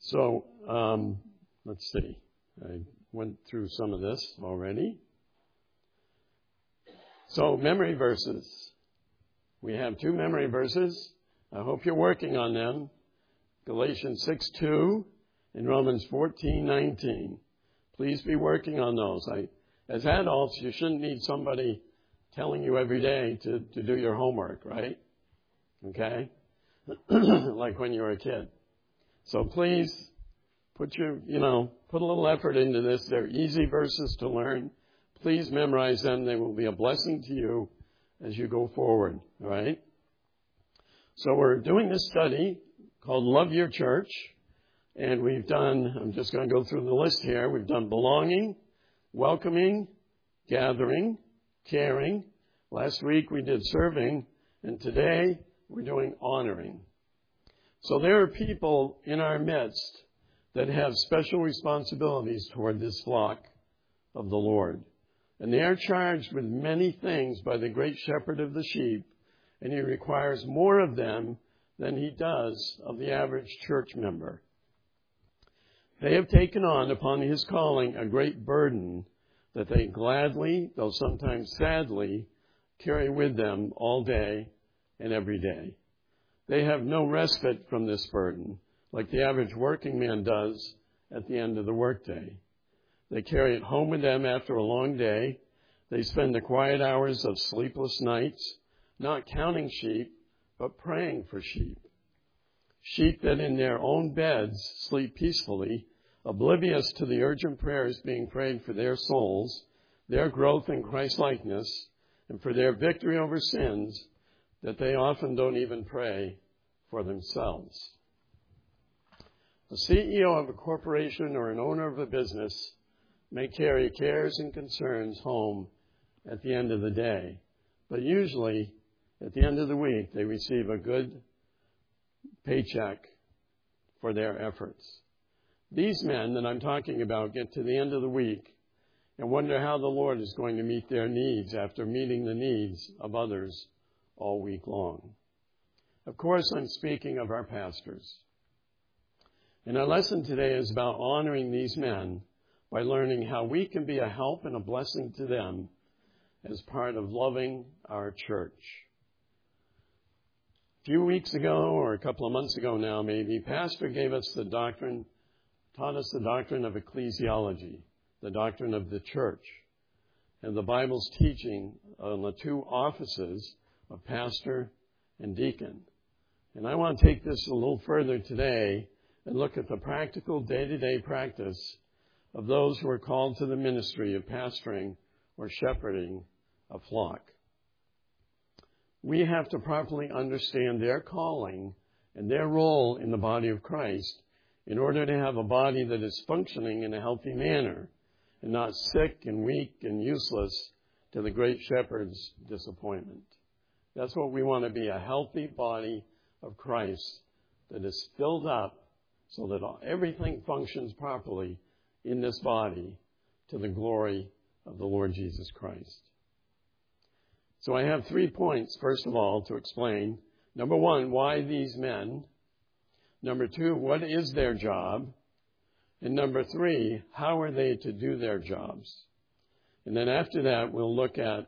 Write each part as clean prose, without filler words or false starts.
So, let's see. I went through some of this already. So, memory verses. We have 2 memory verses. I hope you're working on them. Galatians 6:2 and Romans 14:19. Please be working on those. As adults, you shouldn't need somebody telling you every day to do your homework, right? Okay? Like when you were a kid. So please put a little effort into this. They're easy verses to learn. Please memorize them. They will be a blessing to you as you go forward, all right? So we're doing this study called Love Your Church. And we've done, I'm just going to go through the list here. We've done belonging, welcoming, gathering, caring. Last week we did serving. And today we're doing honoring. So there are people in our midst that have special responsibilities toward this flock of the Lord. And they are charged with many things by the great shepherd of the sheep, and he requires more of them than he does of the average church member. They have taken on upon his calling a great burden that they gladly, though sometimes sadly, carry with them all day and every day. They have no respite from this burden, like the average working man does at the end of the workday. They carry it home with them after a long day. They spend the quiet hours of sleepless nights, not counting sheep, but praying for sheep. Sheep that in their own beds sleep peacefully, oblivious to the urgent prayers being prayed for their souls, their growth in Christ-likeness, and for their victory over sins, that they often don't even pray for themselves. The CEO of a corporation or an owner of a business may carry cares and concerns home at the end of the day, but usually at the end of the week they receive a good paycheck for their efforts. These men that I'm talking about get to the end of the week and wonder how the Lord is going to meet their needs after meeting the needs of others all week long. Of course, I'm speaking of our pastors. And our lesson today is about honoring these men by learning how we can be a help and a blessing to them as part of loving our church. A few weeks ago, or a couple of months ago now maybe, Pastor gave us taught us the doctrine of ecclesiology, the doctrine of the church, and the Bible's teaching on the 2 offices of pastor and deacon. And I want to take this a little further today and look at the practical day-to-day practice of those who are called to the ministry of pastoring or shepherding a flock. We have to properly understand their calling and their role in the body of Christ in order to have a body that is functioning in a healthy manner and not sick and weak and useless to the great shepherd's disappointment. That's what we want to be, a healthy body of Christ that is filled up so that everything functions properly in this body to the glory of the Lord Jesus Christ. So I have 3 points, first of all, to explain. Number 1, why these men? Number 2, what is their job? And number 3, how are they to do their jobs? And then after that, we'll look at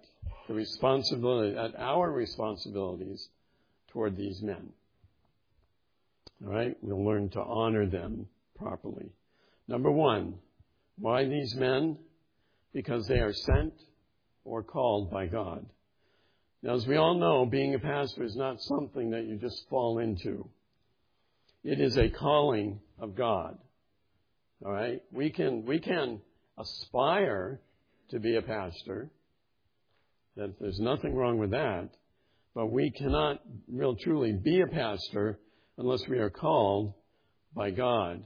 our responsibilities toward these men. All right? We'll learn to honor them properly. Number 1, why these men? Because they are sent or called by God. Now, as we all know, being a pastor is not something that you just fall into. It is a calling of God. All right? We can aspire to be a pastor. That there's nothing wrong with that. But we cannot real truly be a pastor unless we are called by God.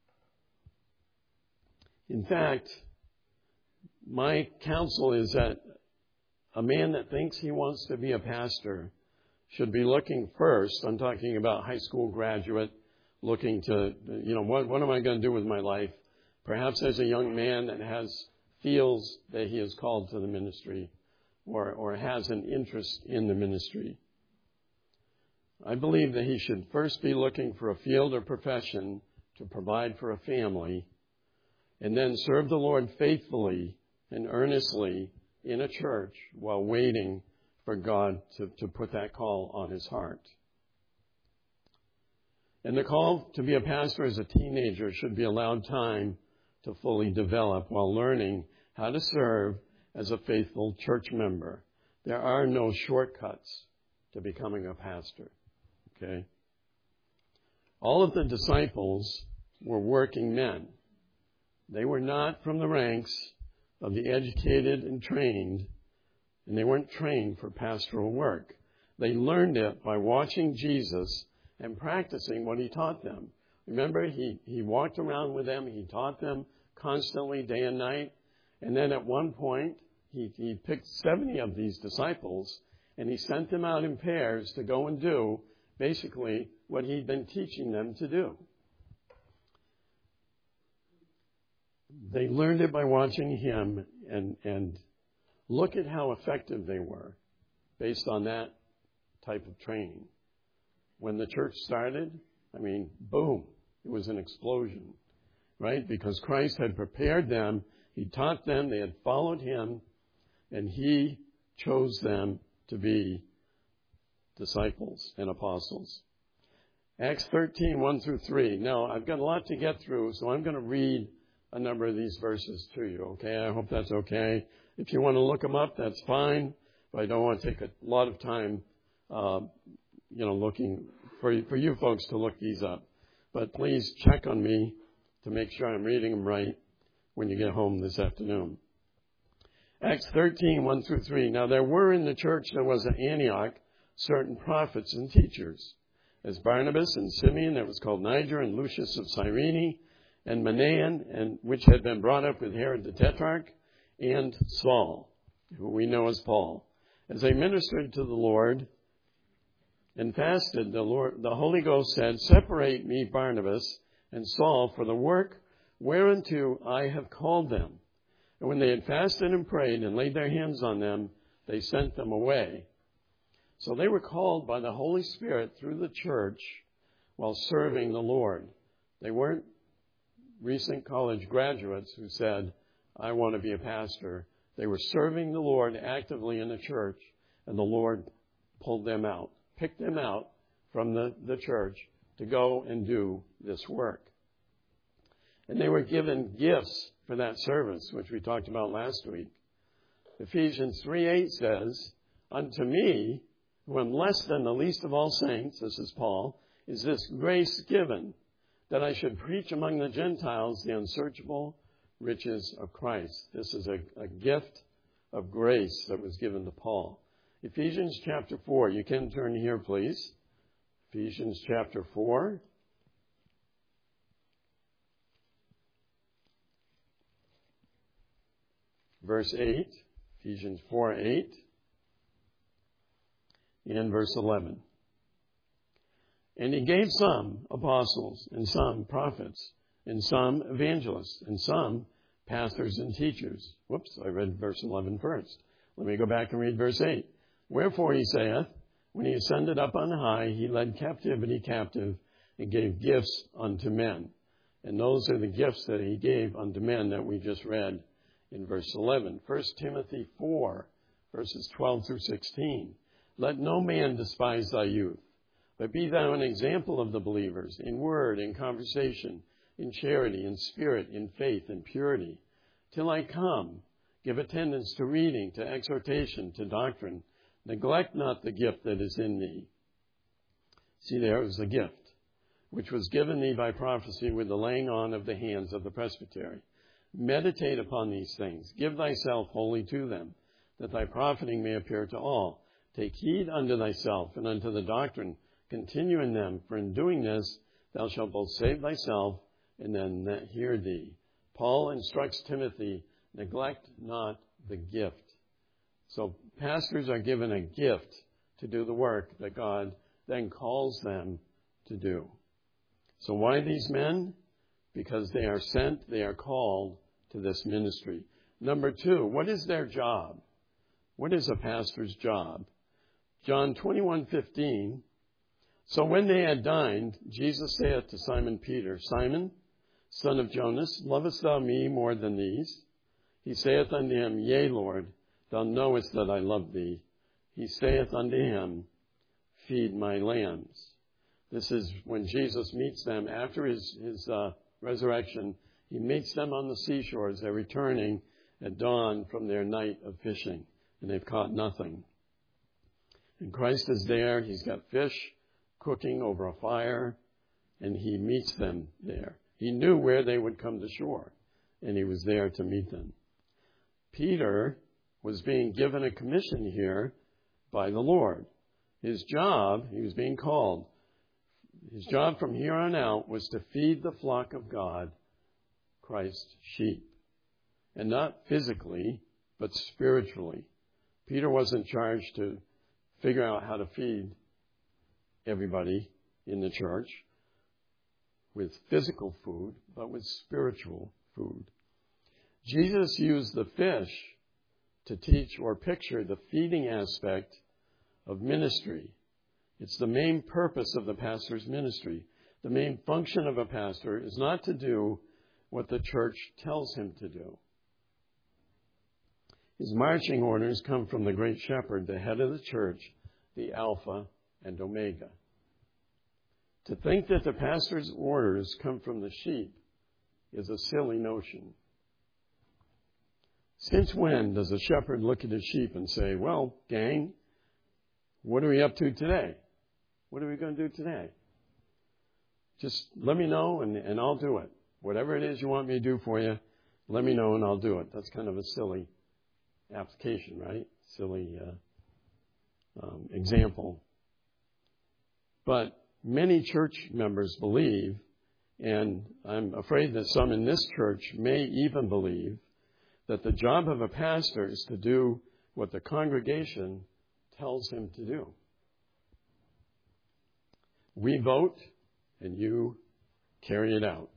In fact, my counsel is that a man that thinks he wants to be a pastor should be looking first. I'm talking about high school graduate looking to, what am I going to do with my life? Perhaps as a young man that feels that he is called to the ministry or has an interest in the ministry. I believe that he should first be looking for a field or profession to provide for a family, and then serve the Lord faithfully and earnestly in a church while waiting for God to put that call on his heart. And the call to be a pastor as a teenager should be allowed time to fully develop while learning how to serve as a faithful church member. There are no shortcuts to becoming a pastor. Okay? All of the disciples were working men. They were not from the ranks of the educated and trained, and they weren't trained for pastoral work. They learned it by watching Jesus and practicing what he taught them. Remember, he walked around with them. He taught them constantly, day and night. And then at one point, he picked 70 of these disciples, and he sent them out in pairs to go and do basically what he'd been teaching them to do. They learned it by watching him, and look at how effective they were based on that type of training. When the church started, boom, it was an explosion, right? Because Christ had prepared them, he taught them, they had followed him, and he chose them to be disciples and apostles. Acts 13, 1 through 3. Now, I've got a lot to get through, so I'm going to read a number of these verses to you, okay? I hope that's okay. If you want to look them up, that's fine, but I don't want to take a lot of time, looking for you folks to look these up. But please check on me to make sure I'm reading them right when you get home this afternoon. Acts 13, 1 through 3. Now there were in the church that was at Antioch certain prophets and teachers, as Barnabas and Simeon, that was called Niger, and Lucius of Cyrene, and Manaen, and which had been brought up with Herod the Tetrarch, and Saul, who we know as Paul. As they ministered to the Lord and fasted, the Holy Ghost said, "Separate me, Barnabas and Saul, for the work whereunto I have called them." And when they had fasted and prayed and laid their hands on them, they sent them away. So they were called by the Holy Spirit through the church while serving the Lord. They weren't recent college graduates who said, "I want to be a pastor." They were serving the Lord actively in the church, and the Lord pulled them out, picked them out from the church to go and do this work. And they were given gifts for that service, which we talked about last week. Ephesians 3:8 says, "Unto me, who am less than the least of all saints," this is Paul, "is this grace given, that I should preach among the Gentiles the unsearchable riches of Christ." This is a gift of grace that was given to Paul. Ephesians chapter 4. You can turn here, please. Ephesians chapter 4. Verse 8. Ephesians 4:8. And verse 11. "And he gave some apostles, and some prophets, and some evangelists, and some pastors and teachers." Whoops, I read verse 11 first. Let me go back and read verse 8. "Wherefore he saith, when he ascended up on high, he led captivity captive, and gave gifts unto men." And those are the gifts that he gave unto men that we just read in verse 11. 1 Timothy 4, verses 12 through 16. "Let no man despise thy youth, but be thou an example of the believers, in word, in conversation, in charity, in spirit, in faith, in purity. Till I come, give attendance to reading, to exhortation, to doctrine. Neglect not the gift that is in thee." See, there is the gift, which was given thee by prophecy with the laying on of the hands of the presbytery. Meditate upon these things. Give thyself wholly to them, that thy profiting may appear to all. Take heed unto thyself and unto the doctrine. Continue in them, for in doing this thou shalt both save thyself and them that hear thee. Paul instructs Timothy, neglect not the gift. So pastors are given a gift to do the work that God then calls them to do. So why these men? Because they are sent, they are called to this ministry. Number 2, what is their job? What is a pastor's job? John 21:15, So when they had dined, Jesus saith to Simon Peter, Simon, son of Jonas, lovest thou me more than these? He saith unto him, Yea, Lord, thou knowest that I love thee. He saith unto him, Feed my lambs. This is when Jesus meets them after his resurrection. He meets them on the seashores. They're returning at dawn from their night of fishing, and they've caught nothing. And Christ is there. He's got fish cooking over a fire, and he meets them there. He knew where they would come to shore, and he was there to meet them. Peter was being given a commission here by the Lord. His job, he was being called, his job from here on out was to feed the flock of God, Christ's sheep. And not physically, but spiritually. Peter wasn't charged to figure out how to feed everybody in the church with physical food, but with spiritual food. Jesus used the fish to teach or picture the feeding aspect of ministry. It's the main purpose of the pastor's ministry. The main function of a pastor is not to do what the church tells him to do. His marching orders come from the great shepherd, the head of the church, the Alpha and Omega. To think that the pastor's orders come from the sheep is a silly notion. Since when does a shepherd look at his sheep and say, well, gang, what are we up to today? What are we going to do today? Just let me know and I'll do it. Whatever it is you want me to do for you, let me know and I'll do it. That's kind of a silly application, right? Silly example. But many church members believe, and I'm afraid that some in this church may even believe, that the job of a pastor is to do what the congregation tells him to do. We vote, and you carry it out.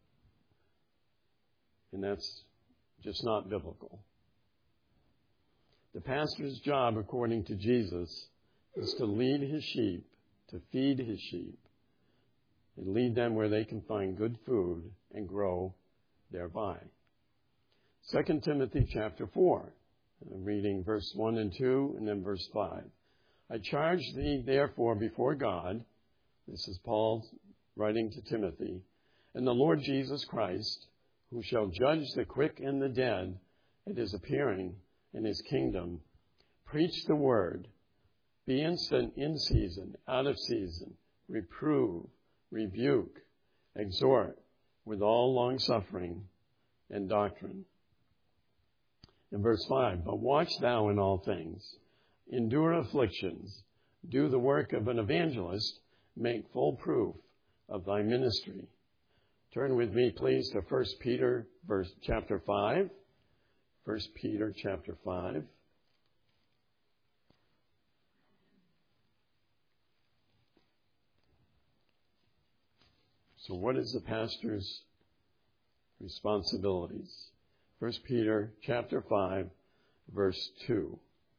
And that's just not biblical. The pastor's job, according to Jesus, is to lead his sheep, to feed his sheep, and lead them where they can find good food and grow thereby. 2 Timothy chapter 4, I'm reading verse 1 and 2, and then verse 5. I charge thee, therefore, before God, this is Paul writing to Timothy, and the Lord Jesus Christ, who shall judge the quick and the dead at his appearing in his kingdom, preach the word, be instant in season, out of season, reprove, rebuke, exhort with all longsuffering and doctrine. In verse 5, but watch thou in all things, endure afflictions, do the work of an evangelist, make full proof of thy ministry. Turn with me, please, to 1 Peter chapter 5. 1 Peter chapter 5. So what is the pastor's responsibilities? 1 Peter chapter 5, verse 2.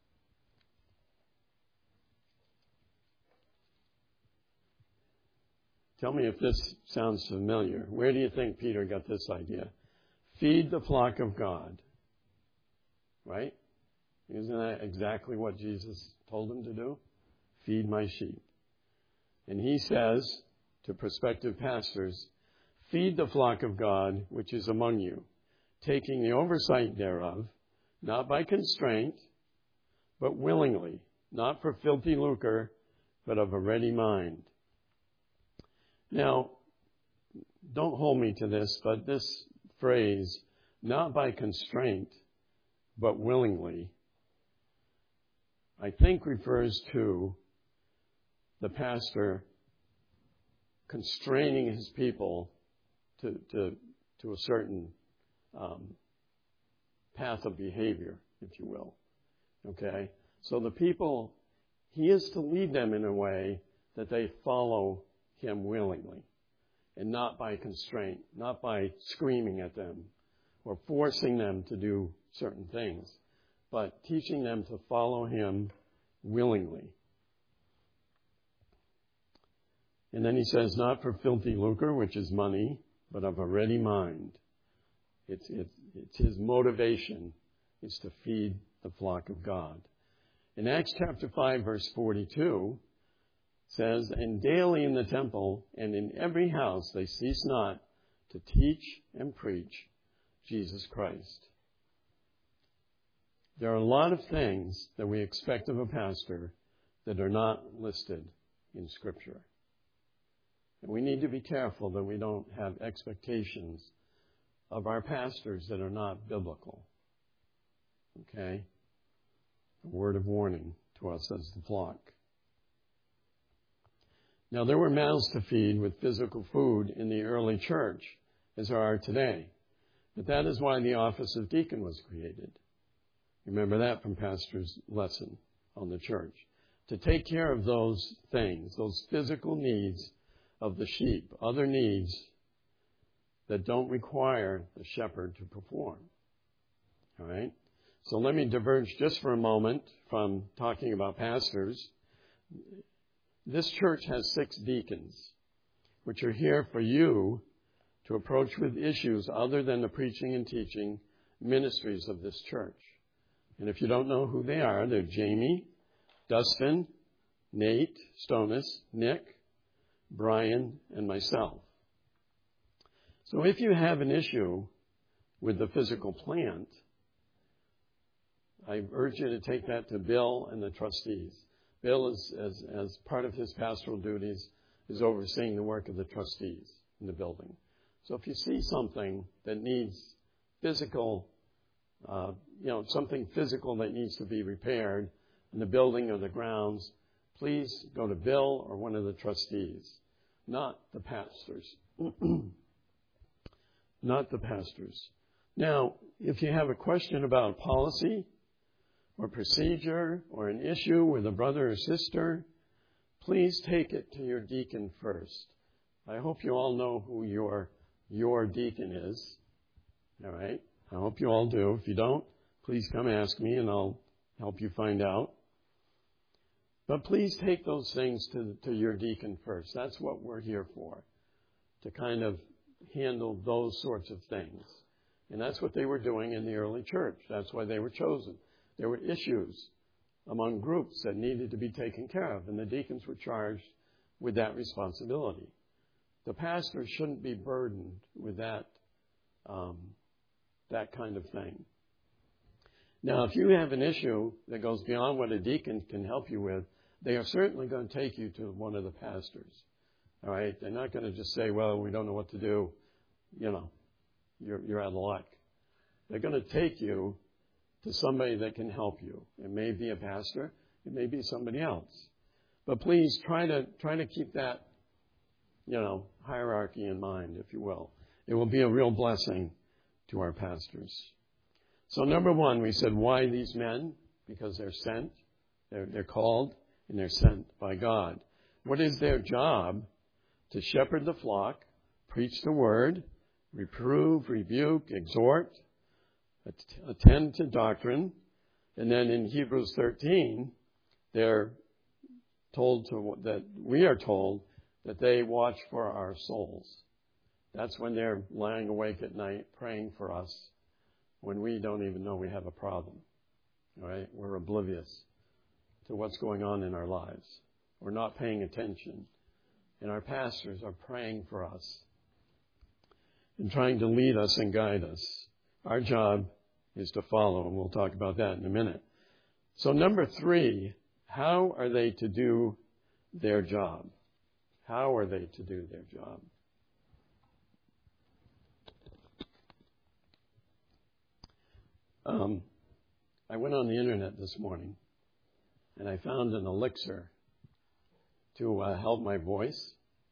Tell me if this sounds familiar. Where do you think Peter got this idea? Feed the flock of God. Right? Isn't that exactly what Jesus told him to do? Feed my sheep. And he says to prospective pastors, feed the flock of God which is among you, taking the oversight thereof, not by constraint, but willingly, not for filthy lucre, but of a ready mind. Now, don't hold me to this, but this phrase, not by constraint, but willingly, I think refers to the pastor constraining his people to a certain path of behavior, if you will. Okay? So the people, he is to lead them in a way that they follow him willingly, and not by constraint, not by screaming at them or forcing them to do certain things, but teaching them to follow him willingly. And then he says, not for filthy lucre, which is money, but of a ready mind. It's his motivation is to feed the flock of God. In Acts chapter 5, verse 42, says, and daily in the temple and in every house they cease not to teach and preach Jesus Christ. There are a lot of things that we expect of a pastor that are not listed in Scripture. And we need to be careful that we don't have expectations of our pastors that are not biblical. Okay? A word of warning to us as the flock. Now, there were mouths to feed with physical food in the early church, as there are today. But that is why the office of deacon was created. Remember that from Pastor's lesson on the church. To take care of those things, those physical needs of the sheep, other needs that don't require the shepherd to perform. All right? So let me diverge just for a moment from talking about pastors. This church has 6 deacons, which are here for you to approach with issues other than the preaching and teaching ministries of this church. And if you don't know who they are, they're Jamie, Dustin, Nate, Stonis, Nick, Brian, and myself. So if you have an issue with the physical plant, I urge you to take that to Bill and the trustees. Bill, as part of his pastoral duties, is overseeing the work of the trustees in the building. So if you see something that needs physical, something physical that needs to be repaired in the building or the grounds, please go to Bill or one of the trustees, not the pastors. Not the pastors. Now, if you have a question about a policy or procedure or an issue with a brother or sister, please take it to your deacon first. I hope you all know who your deacon is. All right? I hope you all do. If you don't, please come ask me and I'll help you find out. But please take those things to your deacon first. That's what we're here for, to kind of handle those sorts of things. And that's what they were doing in the early church. That's why they were chosen. There were issues among groups that needed to be taken care of, and the deacons were charged with that responsibility. The pastor shouldn't be burdened with that kind of thing. Now, if you have an issue that goes beyond what a deacon can help you with, they are certainly going to take you to one of the pastors. All right? They're not going to just say, well, we don't know what to do. You're out of luck. They're going to take you to somebody that can help you. It may be a pastor. It may be somebody else. But please try to keep that, hierarchy in mind, if you will. It will be a real blessing to our pastors. So number one, we said, why these men? Because they're sent. They're called and they're sent by God. What is their job? To shepherd the flock, preach the word, reprove, rebuke, exhort, attend to doctrine. And then in Hebrews 13, they're told we are told that they watch for our souls. That's when they're lying awake at night praying for us when we don't even know we have a problem. All right? We're oblivious to what's going on in our lives. We're not paying attention. And our pastors are praying for us and trying to lead us and guide us. Our job is to follow, and we'll talk about that in a minute. So number 3, how are they to do their job? How are they to do their job? I went on the internet this morning, and I found an elixir to help my voice.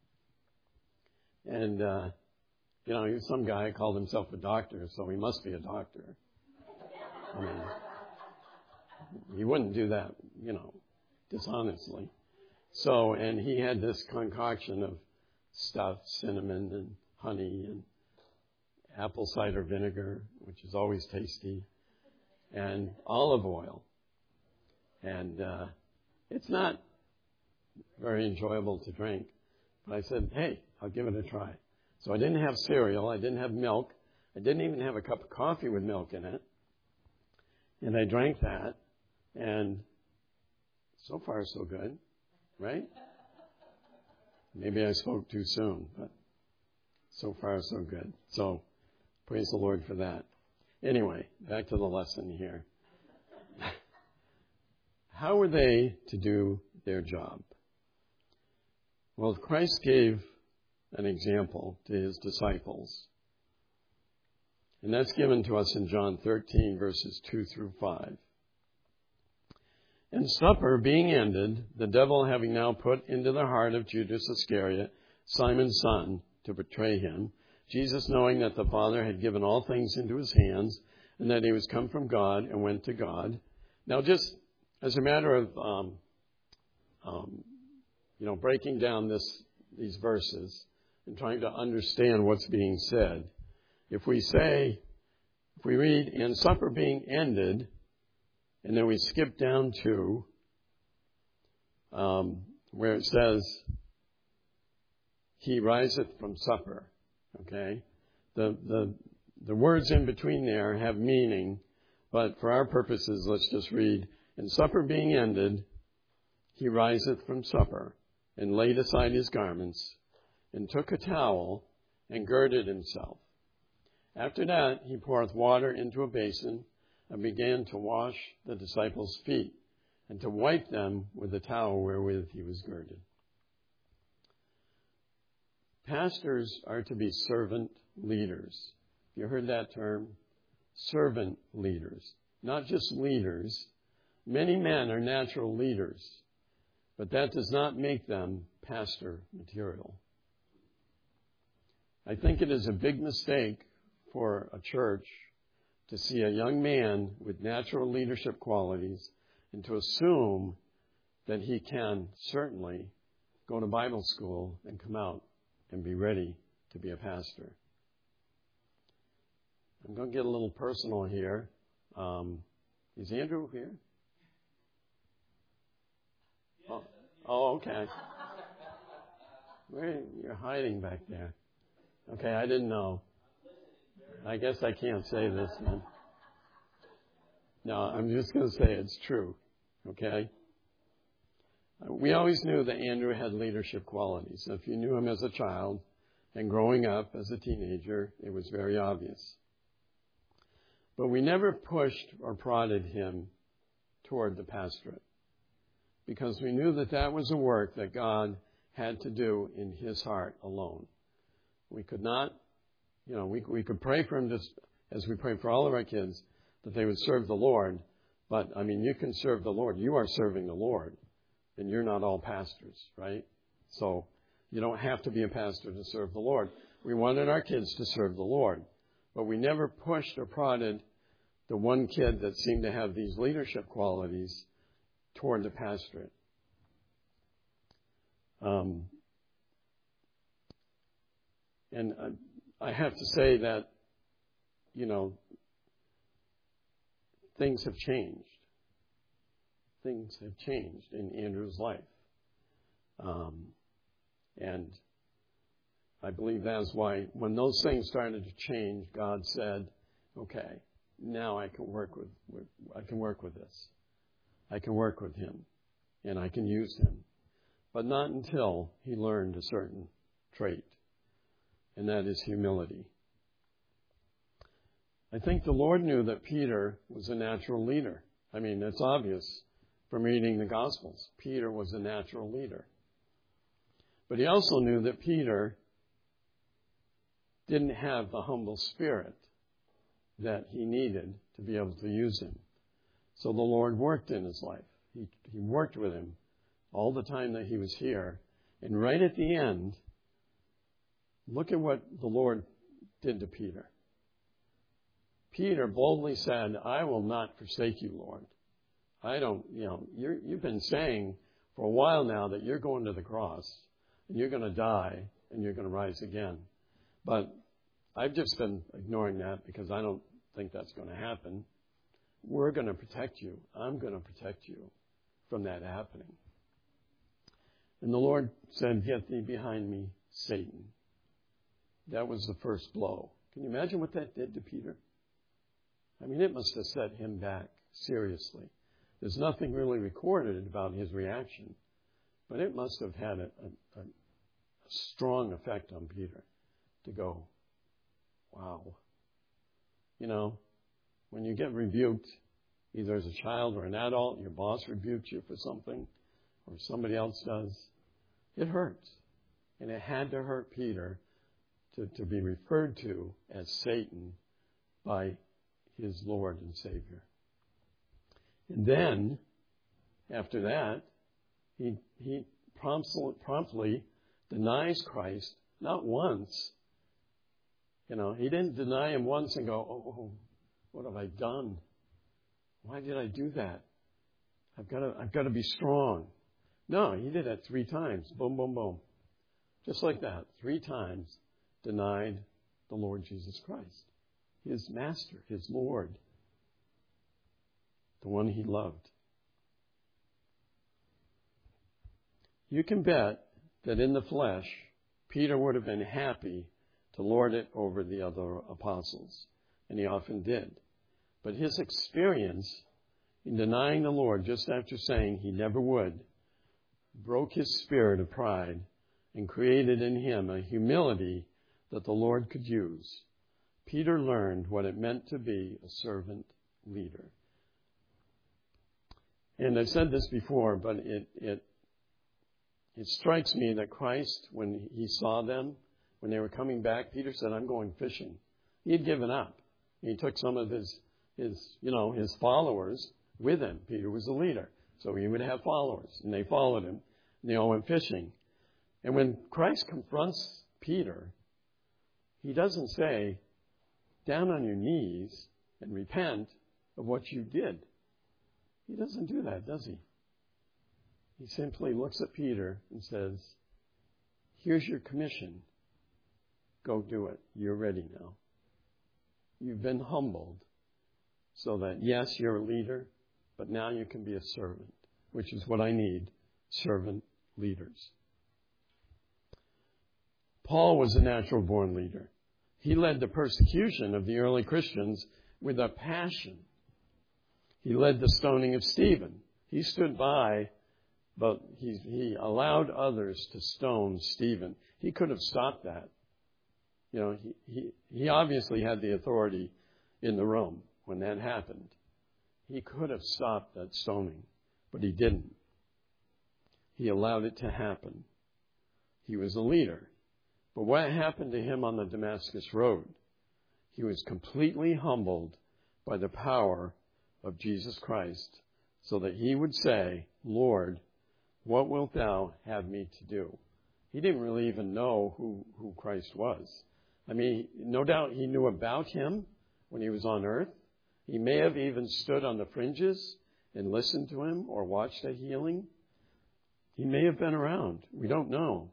And, he was some guy who called himself a doctor, so he must be a doctor. I mean, he wouldn't do that, dishonestly. So, and he had this concoction of stuff, cinnamon and honey and apple cider vinegar, which is always tasty, and olive oil. And it's not very enjoyable to drink, But I said, hey, I'll give it a try. So I didn't have cereal. I didn't have milk. I didn't even have a cup of coffee with milk in it. And I drank that. And so far, so good. Right? Maybe I spoke too soon. But so far, so good. So praise the Lord for that. Anyway, back to the lesson here. How were they to do their job? Well, Christ gave an example to his disciples. And that's given to us in John 13, verses 2 through 5. And supper being ended, the devil having now put into the heart of Judas Iscariot, Simon's son, to betray him, Jesus, knowing that the Father had given all things into his hands, and that he was come from God and went to God. Now, just as a matter of, breaking down these verses and trying to understand what's being said, if we read, and supper being ended, and then we skip down to where it says, he riseth from supper. Okay? The words in between there have meaning, but for our purposes, let's just read, and supper being ended, he riseth from supper, and laid aside his garments, and took a towel, and girded himself. After that, he poureth water into a basin, and began to wash the disciples' feet, and to wipe them with the towel wherewith he was girded. Pastors are to be servant leaders. You heard that term? Servant leaders. Not just leaders. Many men are natural leaders, but that does not make them pastor material. I think it is a big mistake for a church to see a young man with natural leadership qualities and to assume that he can certainly go to Bible school and come out and be ready to be a pastor. I'm going to get a little personal here. Is Andrew here? Oh, okay. You're hiding back there. Okay, I didn't know. I guess I can't say this then. No, I'm just going to say it's true. Okay? We always knew that Andrew had leadership qualities. If you knew him as a child and growing up as a teenager, it was very obvious. But we never pushed or prodded him toward the pastorate because we knew that that was a work that God had to do in his heart alone. We could not, we could pray for him just as we pray for all of our kids that they would serve the Lord. But, you can serve the Lord. You are serving the Lord. And you're not all pastors, right? So you don't have to be a pastor to serve the Lord. We wanted our kids to serve the Lord. But we never pushed or prodded the one kid that seemed to have these leadership qualities toward the pastorate. And I have to say that, things have changed. Things have changed in Andrew's life. And I believe that's why when those things started to change, God said, okay, now I can work with this. I can work with him and I can use him. But not until he learned a certain trait, and that is humility. I think the Lord knew that Peter was a natural leader. It's obvious from reading the Gospels. Peter was a natural leader. But he also knew that Peter didn't have the humble spirit that he needed to be able to use him. So the Lord worked in his life. He worked with him all the time that he was here. And right at the end, look at what the Lord did to Peter. Peter boldly said, I will not forsake you, Lord. You've been saying for a while now that you're going to the cross and you're going to die and you're going to rise again. But I've just been ignoring that because I don't think that's going to happen. We're going to protect you. I'm going to protect you from that happening. And the Lord said, "Get thee behind me, Satan." That was the first blow. Can you imagine what that did to Peter? I mean, it must have set him back seriously. There's nothing really recorded about his reaction, but it must have had a strong effect on Peter to go, wow. You know, when you get rebuked, either as a child or an adult, your boss rebukes you for something, or somebody else does, it hurts. And it had to hurt Peter to be referred to as Satan by his Lord and Savior. And then, after that, he promptly denies Christ, not once. You know, he didn't deny him once and go, oh, what have I done? Why did I do that? I've got to be strong. No, he did that 3 times. Boom, boom, boom. Just like that. 3 times denied the Lord Jesus Christ. His master, his Lord. The one he loved. You can bet that in the flesh, Peter would have been happy to lord it over the other apostles. And he often did. But his experience in denying the Lord just after saying he never would broke his spirit of pride and created in him a humility that the Lord could use. Peter learned what it meant to be a servant leader. And I've said this before, but it strikes me that Christ, when he saw them, when they were coming back, Peter said, "I'm going fishing." He had given up. He took some of his followers with him. Peter was the leader, so he would have followers, and they followed him, and they all went fishing. And when Christ confronts Peter, he doesn't say, "Down on your knees and repent of what you did." He doesn't do that, does he? He simply looks at Peter and says, "Here's your commission. Go do it. You're ready now. You've been humbled so that, yes, you're a leader, but now you can be a servant," which is what I need, servant leaders. Paul was a natural-born leader. He led the persecution of the early Christians with a passion. He led the stoning of Stephen. He stood by, but he allowed others to stone Stephen. He could have stopped that. You know, he obviously had the authority in the room when that happened. He could have stopped that stoning, but he didn't. He allowed it to happen. He was a leader. But what happened to him on the Damascus Road? He was completely humbled by the power of Jesus Christ, so that he would say, "Lord, what wilt thou have me to do?" He didn't really even know who Christ was. I mean, no doubt he knew about him when he was on earth. He may have even stood on the fringes and listened to him or watched a healing. He may have been around. We don't know.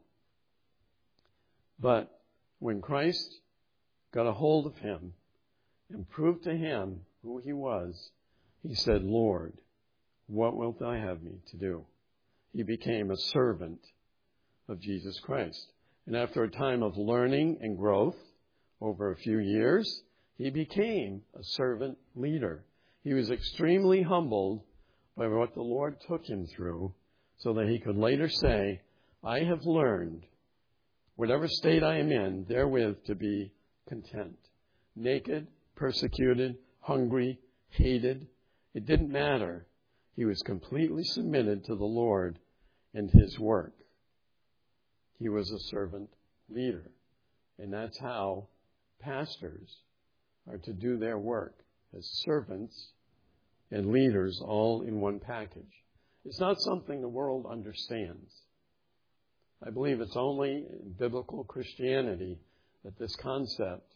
But when Christ got a hold of him and proved to him who he was, he said, "Lord, what wilt thou have me to do?" He became a servant of Jesus Christ. And after a time of learning and growth over a few years, he became a servant leader. He was extremely humbled by what the Lord took him through so that he could later say, "I have learned, whatever state I am in, therewith to be content." Naked, persecuted, hungry, hated, it didn't matter. He was completely submitted to the Lord and his work. He was a servant leader. And that's how pastors are to do their work, as servants and leaders all in one package. It's not something the world understands. I believe it's only in biblical Christianity that this concept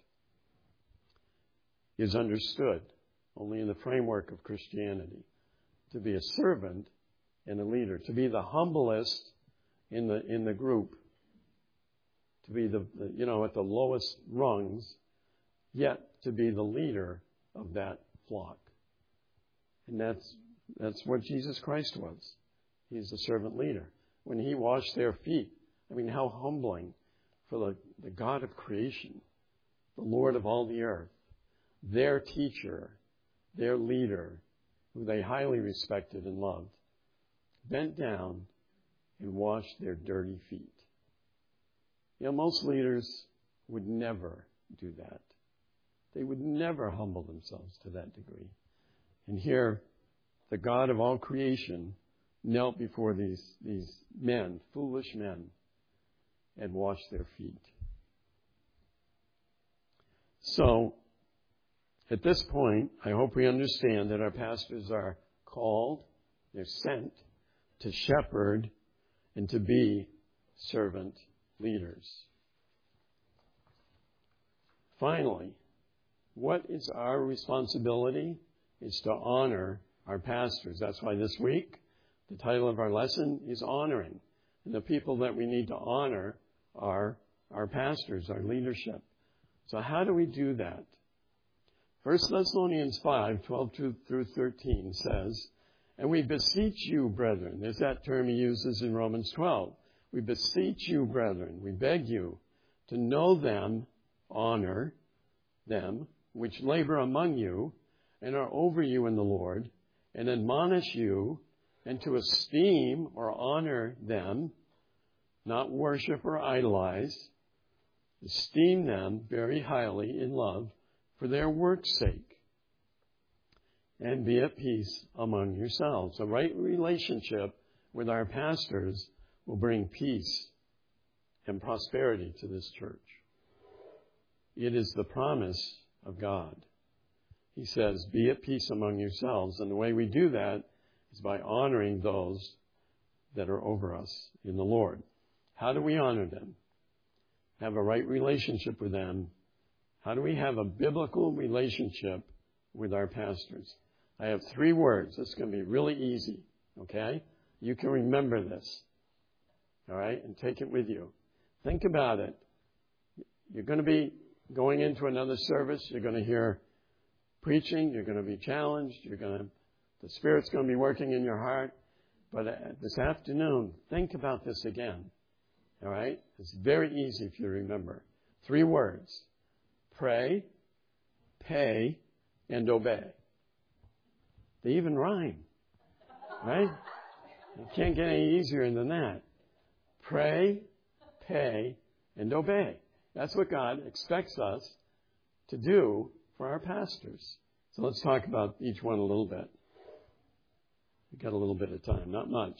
is understood, only in the framework of Christianity. To be a servant and a leader, to be the humblest in the group, to be at the lowest rungs, yet to be the leader of that flock. And that's what Jesus Christ was. He's the servant leader. when he washed their feet. I mean, how humbling for the God of creation, the Lord of all the earth, their teacher, their leader, who they highly respected and loved, bent down and washed their dirty feet. You know, most leaders would never do that. They would never humble themselves to that degree. And here, the God of all creation knelt before these men, foolish men, and washed their feet. So, at this point, I hope we understand that our pastors are called, they're sent to shepherd and to be servant leaders. Finally, what is our responsibility? Is to honor our pastors. That's why this week, the title of our lesson is Honoring. And the people that we need to honor are our pastors, our leadership. So how do we do that? 1 Thessalonians 5:12 through 13 says, "And we beseech you, brethren," there's that term he uses in Romans 12. "We beseech you, brethren, we beg you to know them, honor them, which labor among you and are over you in the Lord, and admonish you, and to esteem or honor them, not worship or idolize, esteem them very highly in love for their work's sake, and be at peace among yourselves." A right relationship with our pastors will bring peace and prosperity to this church. It is the promise of God. He says, be at peace among yourselves. And the way we do that is by honoring those that are over us in the Lord. How do we honor them? Have a right relationship with them. How do we have a biblical relationship with our pastors? I have 3 words. It's going to be really easy, okay? You can remember this, all right, and take it with you. Think about it. You're going to be going into another service. You're going to hear preaching. You're going to be challenged. The Spirit's going to be working in your heart. But this afternoon, think about this again, all right? It's very easy if you remember. 3 words. Pray, pay, and obey. They even rhyme, right? You can't get any easier than that. Pray, pay, and obey. That's what God expects us to do for our pastors. So let's talk about each one a little bit. We've got a little bit of time, not much.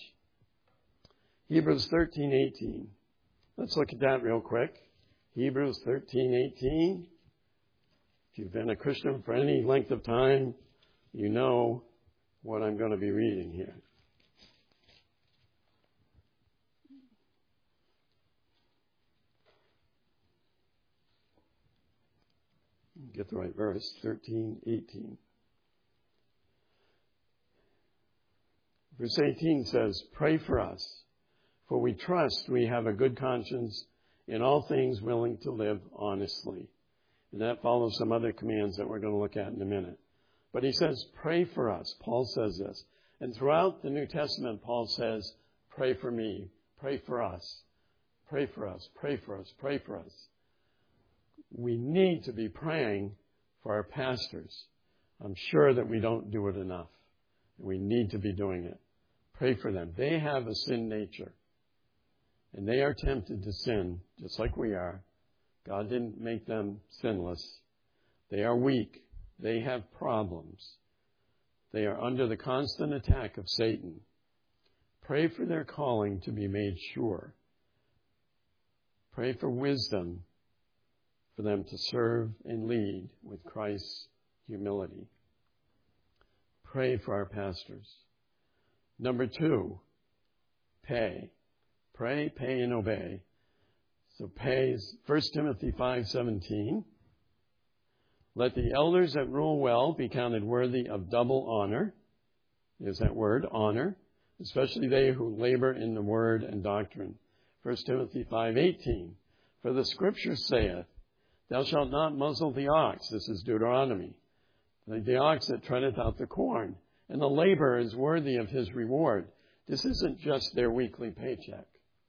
Hebrews 13:18. Let's look at that real quick. Hebrews 13:18. If you've been a Christian for any length of time, you know what I'm going to be reading here. Get the right verse, 13:18. Verse 18 says, "Pray for us, for we trust we have a good conscience, in all things willing to live honestly." And that follows some other commands that we're going to look at in a minute. But he says, pray for us. Paul says this. And throughout the New Testament, Paul says, pray for me, pray for us, pray for us, pray for us, pray for us. We need to be praying for our pastors. I'm sure that we don't do it enough. We need to be doing it. Pray for them. They have a sin nature. And they are tempted to sin, just like we are. God didn't make them sinless. They are weak. They have problems. They are under the constant attack of Satan. Pray for their calling to be made sure. Pray for wisdom for them to serve and lead with Christ's humility. Pray for our pastors. Number 2, pay. Pray, pay, and obey. So pay is 1 Timothy 5:17. "Let the elders that rule well be counted worthy of double honor." There's that word, honor. "Especially they who labor in the word and doctrine." 1 Timothy 5:18. "For the Scripture saith, Thou shalt not muzzle the ox." This is Deuteronomy. "The ox that treadeth out the corn. And the laborer is worthy of his reward. This isn't just their weekly paycheck.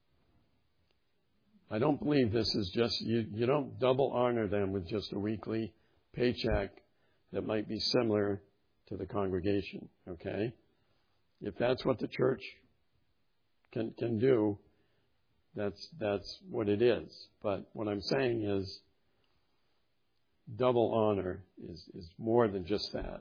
I don't believe this is just, you don't double honor them with just a weekly paycheck that might be similar to the congregation, okay? If that's what the church can do, that's what it is. But what I'm saying is double honor is more than just that.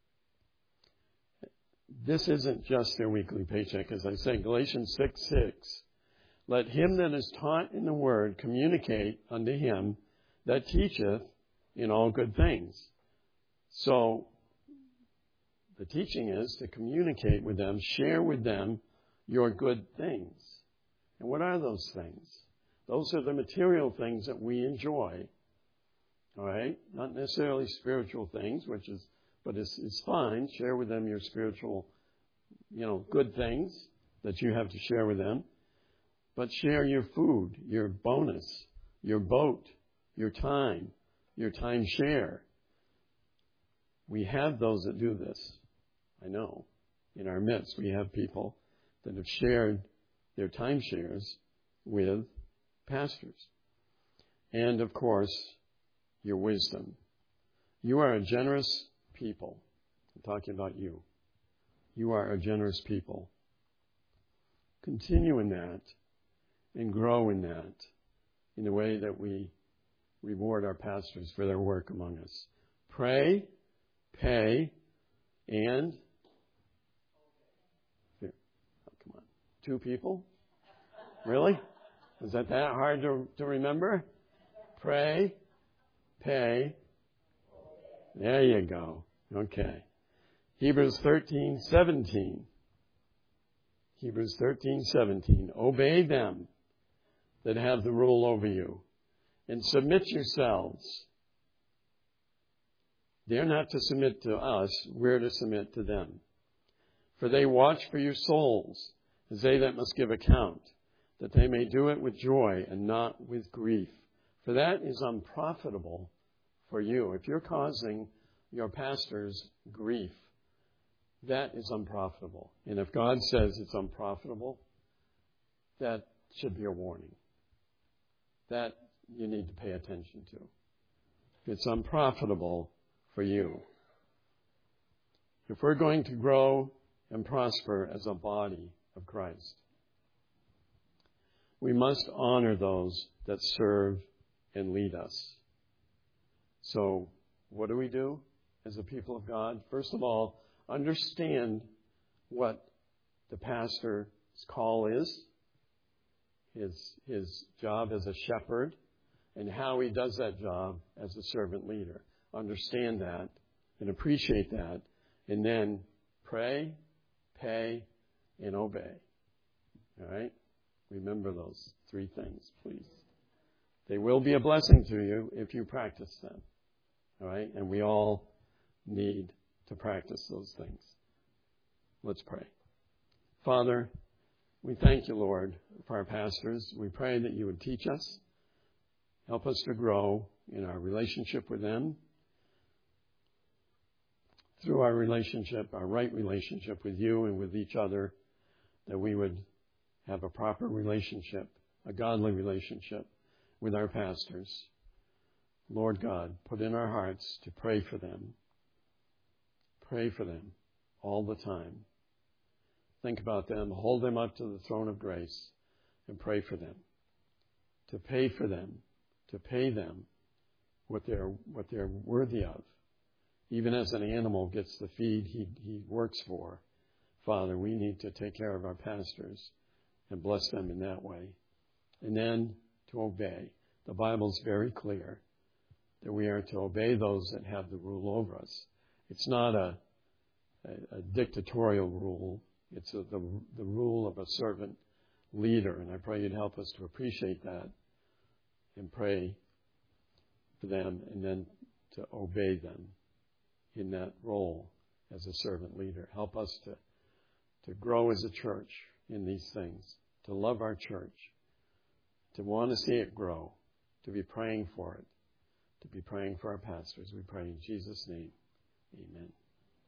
This isn't just their weekly paycheck. As I say, Galatians 6:6, let him that is taught in the word communicate unto him that teacheth in all good things. So the teaching is to communicate with them, share with them your good things. And what are those things? Those are the material things that we enjoy. All right? Not necessarily spiritual things, but it's fine. Share with them your spiritual, good things that you have to share with them. But share your food, your bonus, your boat, your time share. We have those that do this. I know. In our midst, we have people that have shared their timeshares with pastors. And, of course, your wisdom. You are a generous people. I'm talking about you. You are a generous people. Continue in that and grow in that in the way that we reward our pastors for their work among us. Pray, pay, and... Here. Oh, come on. 2 people? Really? Is that hard to remember? Pray, pay. There you go. Okay. Hebrews 13:17. Hebrews 13:17. Obey them that have the rule over you, and submit yourselves. They're not to submit to us, we're to submit to them. For they watch for your souls, as they that must give account, that they may do it with joy and not with grief. For that is unprofitable for you. If you're causing your pastors grief, that is unprofitable. And if God says it's unprofitable, that should be a warning. That you need to pay attention to. It's unprofitable for you. If we're going to grow and prosper as a body of Christ, we must honor those that serve and lead us. So, what do we do as a people of God? First of all, understand what the pastor's call is, his job as a shepherd, and how he does that job as a servant leader. Understand that and appreciate that, and then pray, pay, and obey. All right? Remember those 3 things, please. They will be a blessing to you if you practice them. All right? And we all need to practice those things. Let's pray. Father, we thank you, Lord, for our pastors. We pray that you would teach us, help us to grow in our relationship with them, through our relationship, our right relationship with you and with each other, that we would have a proper relationship, a godly relationship with our pastors. Lord God, put in our hearts to pray for them. Pray for them all the time. Think about them, hold them up to the throne of grace, and pray for them. To pay for them, to pay them what they're worthy of. Even as an animal gets the feed he works for, Father, we need to take care of our pastors and bless them in that way. And then to obey. The Bible's very clear that we are to obey those that have the rule over us. It's not a dictatorial rule. It's the rule of a servant leader. And I pray you'd help us to appreciate that and pray for them and then to obey them in that role as a servant leader. Help us to grow as a church in these things, to love our church, to want to see it grow, to be praying for it, to be praying for our pastors. We pray in Jesus' name. Amen.